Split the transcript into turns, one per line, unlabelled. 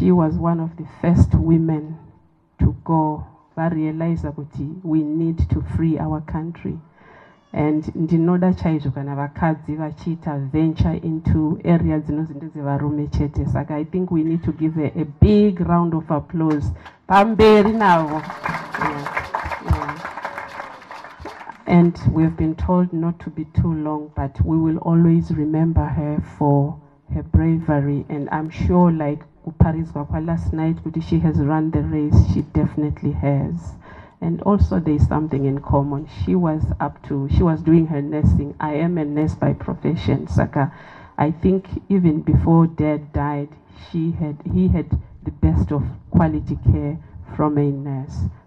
she was one of the first women to go. I realized that we need to free our country. And ndinoda chaizvo kana vakadzi vachiita venture into areas dzinozinda dzevarume chete. Saka I think we need to give a big round of applause. Pamberi navo. And we've been told not to be too long, but we will always remember her for her bravery. And I'm sure, like Paris Wapa last night, she has run the race. She definitely has. And also there's something in common. She was doing her nursing. I am a nurse by profession, Saka. I think even before Dad died, he had the best of quality care from a nurse.